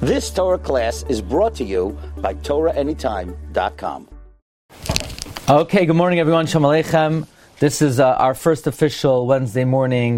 This Torah class is brought to you by TorahAnytime.com. Okay, good morning everyone. Shalom Aleichem. This is our first official Wednesday morning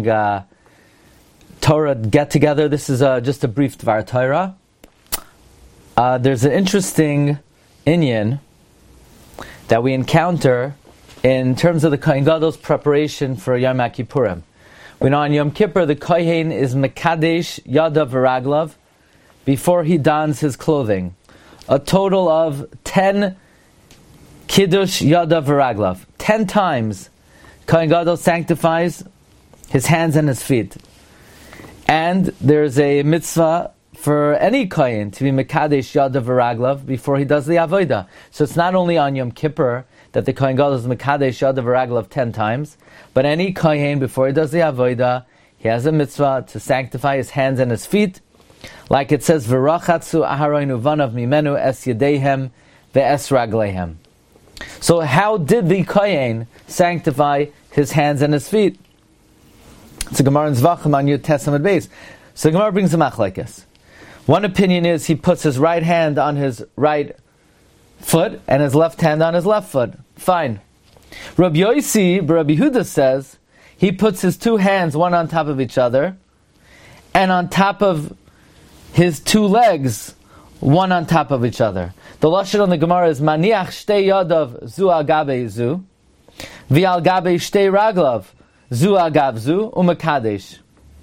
Torah get-together. This is just a brief Dvar Torah. There's an interesting inyan that we encounter in terms of the Kohen Gadol's preparation for Yom Kippurim. We know on Yom Kippur the Kohen is Mekadesh Yadav V'Raglav before he dons his clothing. A total of 10 Kiddush Yadav V'Raglav. 10 times Kohen Gadol sanctifies his hands and his feet. And there's a mitzvah for any Kohen to be Mekadesh Yadav V'Raglav before he does the Avodah. So it's not only on Yom Kippur that the Kohen Gadol is Mekadesh Yadav V'Raglav 10 times, but any Kohen before he does the Avodah, he has a mitzvah to sanctify his hands and his feet. Like it says, V'rachatzu Aharon uvanav mimenu es yedehem ve'es raglehem. So how did the Kohen sanctify his hands and his feet? It's a Gemara in Zvachim on Yud Testament base. So the Gemara brings a machlekes. One opinion is he puts his right hand on his right foot and his left hand on his left foot. Fine. Rabbi Yosi, Rabbi Huda says, he puts his two hands one on top of each other and on top of his two legs, one on top of each other. The lashon on the Gemara is maniach shtei yadav zu al gabe zu, v'al gabe shtei raglav zu agav zu umekadesh.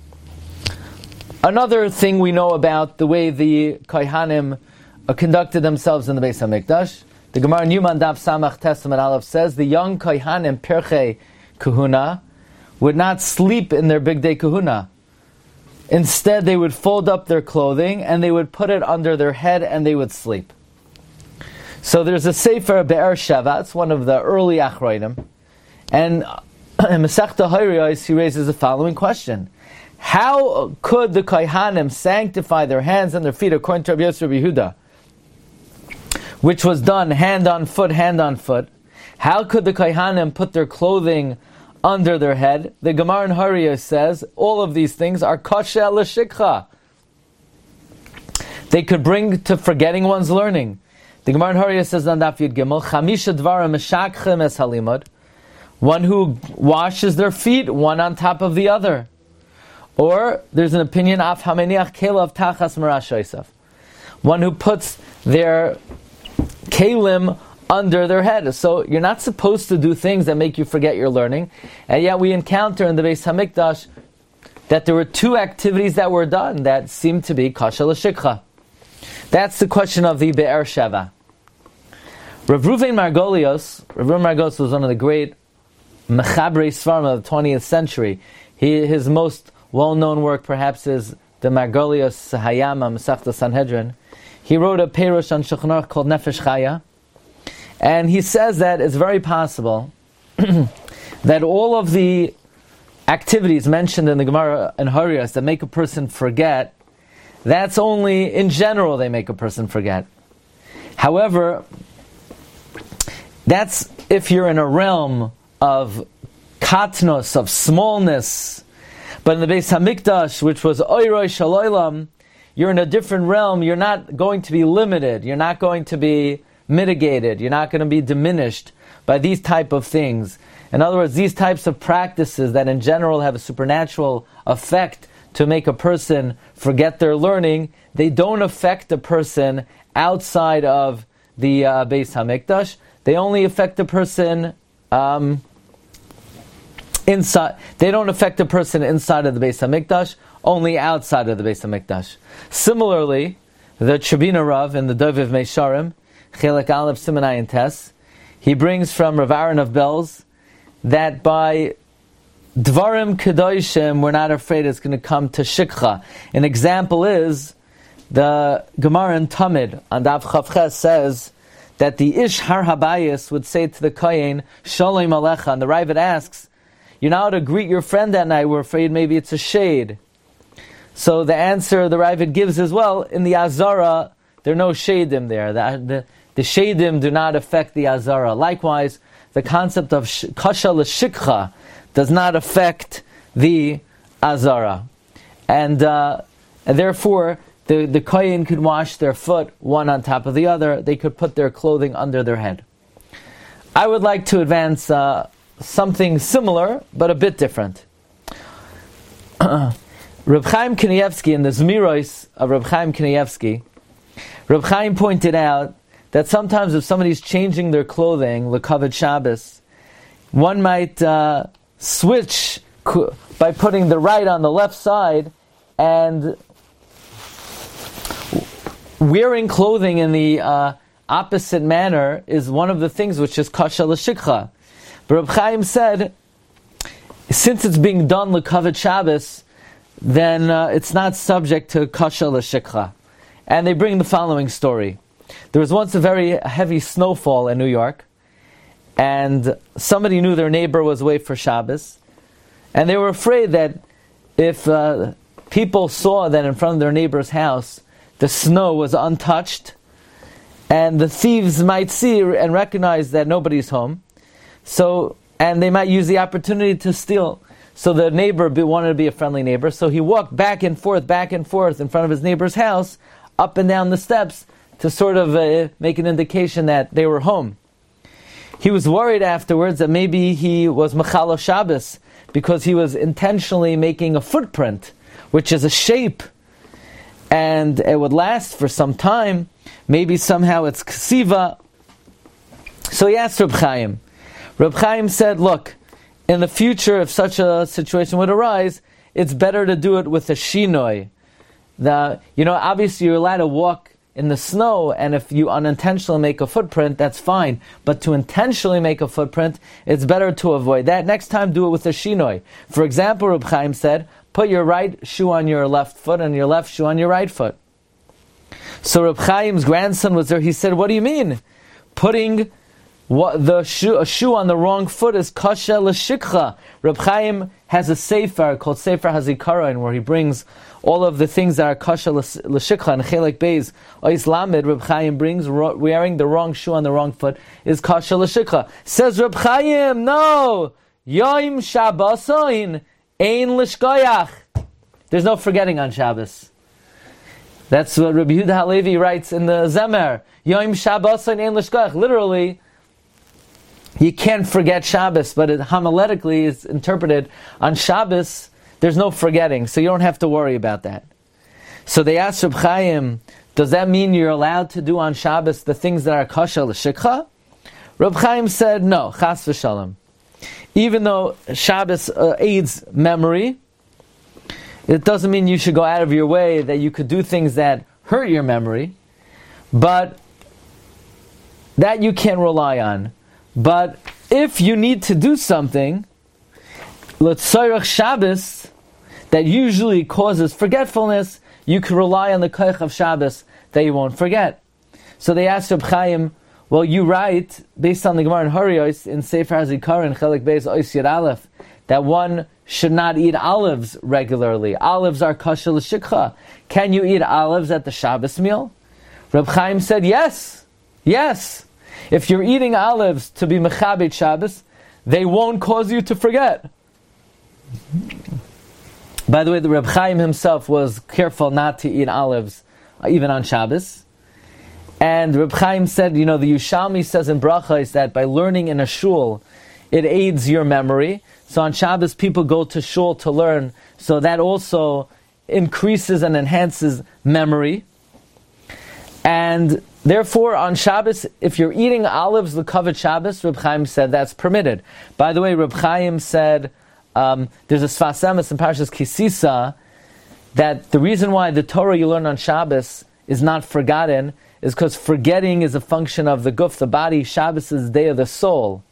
Another thing we know about the way the Kohanim conducted themselves in the Beis Hamikdash, the Gemara in Yuman Daf Samach Testament Aleph says the young Kohanim Pirchei Kahuna would not sleep in their big day Kahuna. Instead, they would fold up their clothing and they would put it under their head and they would sleep. So there's a Sefer Be'er Sheva, it's one of the early Achronim, and in Masechta Horayos he raises the following question: how could the Kohanim sanctify their hands and their feet according to Rabbi Yosef Rabbi Yehuda, which was done hand on foot, hand on foot? How could the Kohanim put their clothing under their head? The Gemara in Horayos says all of these things are kosher l'shikcha. They could bring to forgetting one's learning. The Gemara in Horayos says on Daf Yud Gimel, Chamisha dvarim meshakchem es halimud. One who washes their feet one on top of the other. Or there's an opinion of hameniach kelav tachas marashoisav. One who puts their kelim under their head. So you're not supposed to do things that make you forget your learning. And yet we encounter in the Beis Hamikdash that there were two activities that were done that seemed to be kasha l'shikcha. That's the question of the Be'er Sheva. Rav Ruven Margolios was one of the great mechabrei svarim of the 20th century. His most well-known work perhaps is the Margolios Hayama Masechta Sanhedrin. He wrote a perush on Shulchan Aruch called Nefesh Chaya, and he says that it's very possible that all of the activities mentioned in the Gemara and Horayos that make a person forget, that's only in general they make a person forget. However, that's if you're in a realm of katnos, of smallness. But in the Beis Hamikdash, which was Oiroi Shaloilam, you're in a different realm. You're not going to be limited. You're not going to be mitigated. You're not going to be diminished by these type of things. In other words, these types of practices that in general have a supernatural effect to make a person forget their learning, they don't affect a person outside of the Beis Hamikdash. They only affect a person inside. They don't affect a person inside of the Beis Hamikdash, only outside of the Beis Hamikdash. Similarly, the Tribuna Rav in the Doviv Meisharim, Chelek Aleph Siman Ayin Tes, he brings from Rav Aaron of Belz that by Dvarim Kedoshim we're not afraid it's going to come to Shikcha. An example is the Gemara in Tamid on Daf Chavches says that the Ish Har Habayis would say to the Kohen, Shalom Alecha, and the Ravid asks, you're not to greet your friend that night, we're afraid maybe it's a shade. So the answer the Ravid gives as well, in the Azara, there are no shadim there. The shadim do not affect the Azara. Likewise, the concept of kasha l'shikcha does not affect the Azara. And therefore, the kohen could wash their foot one on top of the other. They could put their clothing under their head. I would like to advance something similar, but a bit different. Reb Chaim Kanievsky, in the Zmiros of Reb Chaim Kanievsky, Reb Chaim pointed out that sometimes if somebody's changing their clothing, l'kavod Shabbos, one might switch by putting the right on the left side, and wearing clothing in the opposite manner is one of the things which is kasha l'shikcha. But Reb Chaim said, since it's being done l'kavod Shabbos, then it's not subject to kasha l'shikcha. And they bring the following story. There was once a very heavy snowfall in New York, and somebody knew their neighbor was away for Shabbos, and they were afraid that if people saw that in front of their neighbor's house the snow was untouched, and the thieves might see and recognize that nobody's home, and they might use the opportunity to steal. So the neighbor wanted to be a friendly neighbor, so he walked back and forth in front of his neighbor's house, up and down the steps, to sort of make an indication that they were home. He was worried afterwards that maybe he was Mechalo Shabbos, because he was intentionally making a footprint, which is a shape, and it would last for some time. Maybe somehow it's ksiva. So he asked Reb Chaim. Reb Chaim said, look, in the future, if such a situation would arise, it's better to do it with a shinoi. Obviously you're allowed to walk in the snow, and if you unintentionally make a footprint, that's fine. But to intentionally make a footprint, it's better to avoid that. Next time, do it with a shinoi. For example, Reb Chaim said, put your right shoe on your left foot and your left shoe on your right foot. So Reb Chaim's grandson was there. He said, what do you mean? Putting a shoe on the wrong foot is kasha l'shikcha. Reb Chaim has a sefer called Sefer HaZikaron, where he brings all of the things that are kasha l'shikcha. And Chelek Beis Ois Lamed, Reb Chaim brings wearing the wrong shoe on the wrong foot is kasha l'shikcha. Says Reb Chaim, no, Yom Shabbosin ein l'shkoyach. There's no forgetting on Shabbos. That's what Rabbi Yehuda Halevi writes in the Zemer. Yom Shabbosin ein l'shkoyach. Literally, you can't forget Shabbos, but homiletically is interpreted on Shabbos, there's no forgetting, so you don't have to worry about that. So they asked Reb Chaim, does that mean you're allowed to do on Shabbos the things that are kasha l'shikcha? Reb Chaim said, no, chas v'shalom. Even though Shabbos aids memory, it doesn't mean you should go out of your way that you could do things that hurt your memory, but that you can't rely on. But if you need to do something, l'tzorech Shabbos, that usually causes forgetfulness, you can rely on the koich of Shabbos that you won't forget. So they asked Reb Chaim, well, you write, based on the Gemara in Horayos, in Sefer HaZikaron, Chelek Beis Ois Yud Aleph, that one should not eat olives regularly. Olives are kasha l'shikcha. Can you eat olives at the Shabbos meal? Reb Chaim said, yes. If you're eating olives to be mechabed Shabbos, they won't cause you to forget. By the way, the Reb Chaim himself was careful not to eat olives, even on Shabbos. And Reb Chaim said, the Yushalmi says in Brachos that by learning in a shul, it aids your memory. So on Shabbos, people go to shul to learn, so that also increases and enhances memory. And therefore, on Shabbos, if you're eating olives l'kavod Shabbos, Reb Chaim said that's permitted. By the way, Reb Chaim said, there's a Sfas Emes in Parshas Kisisa, that the reason why the Torah you learn on Shabbos is not forgotten is because forgetting is a function of the guf, the body. Shabbos is the day of the soul.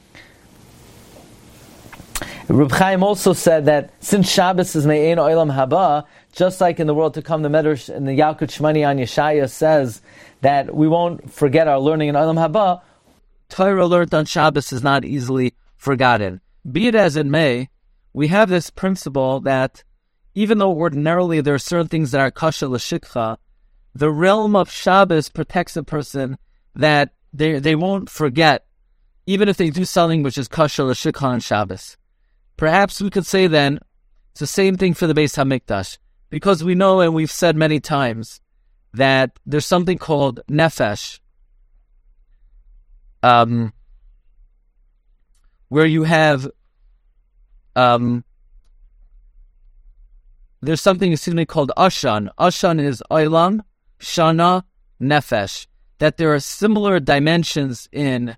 Reb Chaim also said that since Shabbos is Me'ein Olam Haba, just like in the world to come, the Medrash in the Yalkut Shmani on Yeshaya says that we won't forget our learning in Olam Haba, Torah learned on Shabbos is not easily forgotten. Be it as it may, we have this principle that even though ordinarily there are certain things that are kasha l'shikcha, the realm of Shabbos protects a person that they won't forget, even if they do something which is kasha l'shikcha on Shabbos. Perhaps we could say then, it's the same thing for the Beis HaMikdash. Because we know, and we've said many times, that there's something called nefesh, where you have, there's something called Ashan. Ashan is Olam, Shana, Nefesh. That there are similar dimensions in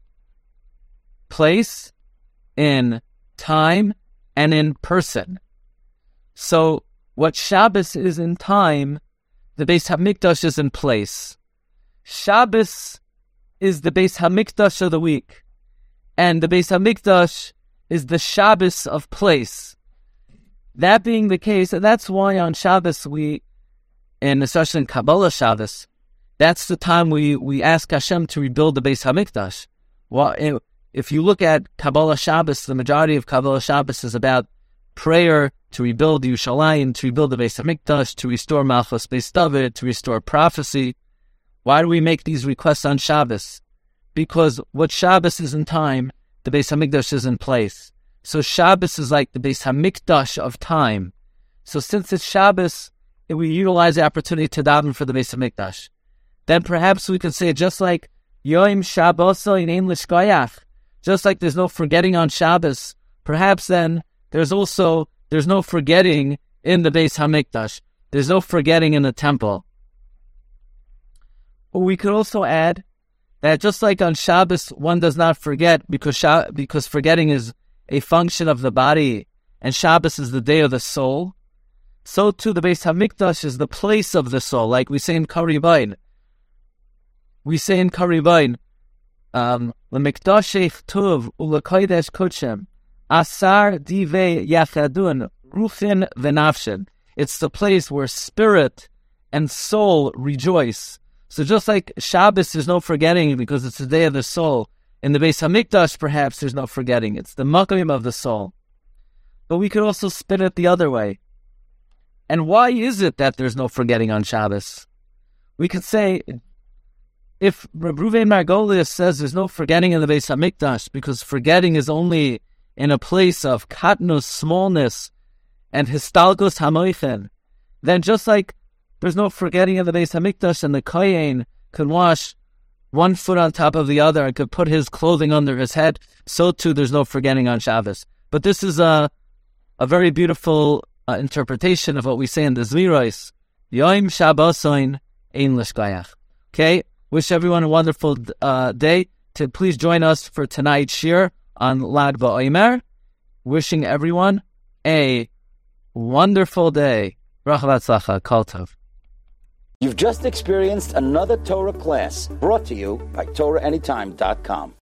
place, in time, and in person. So what Shabbos is in time, the Beis HaMikdash is in place. Shabbos is the Beis HaMikdash of the week, and the Beis HaMikdash is the Shabbos of place. That being the case, and that's why on Shabbos especially in Kabbalah Shabbos, that's the time we ask Hashem to rebuild the Beis HaMikdash. Well, if you look at Kabbalah Shabbos, the majority of Kabbalah Shabbos is about prayer to rebuild Yerushalayim, to rebuild the Beis HaMikdash, to restore Malchus Beis David, to restore prophecy. Why do we make these requests on Shabbos? Because what Shabbos is in time, the Beis HaMikdash is in place. So Shabbos is like the Beis HaMikdash of time. So since it's Shabbos, we utilize the opportunity to daven for the Beis HaMikdash. Then perhaps we could say, just like Yom Shabboso in Ein Lishkoyach, just like there's no forgetting on Shabbos, perhaps then there's no forgetting in the Beis HaMikdash. There's no forgetting in the temple. Or we could also add that just like on Shabbos, one does not forget because forgetting is a function of the body, and Shabbos is the day of the soul. So too, the Beis HaMikdash is the place of the soul, like we say in Karibain. We say in Karibain, L'mikdashech tuv u'lekodesh kodeshem, asar divei yachadun, ruchin v'nafshin. It's the place where spirit and soul rejoice. So just like Shabbos, there's no forgetting because it's the day of the soul. In the Beis HaMikdash, perhaps there's no forgetting. It's the makom of the soul. But we could also spin it the other way. And why is it that there's no forgetting on Shabbos? We could say, if Reb Ruven Margolius says there's no forgetting in the Beis HaMikdash because forgetting is only in a place of katnus, smallness, and histalgus hamoichen, then just like there's no forgetting in the Beis HaMikdash and the kohen can wash one foot on top of the other and could put his clothing under his head, so too there's no forgetting on Shabbos. But this is a very beautiful interpretation of what we say in the Zviros. Yom Shabbosoin Ein Lishkoyach. Okay, wish everyone a wonderful day. Please join us for tonight's shir on Lag BaOmer. Wishing everyone a wonderful day. Bracha v'atzlacha, kol tov. You've just experienced another Torah class brought to you by TorahAnytime.com.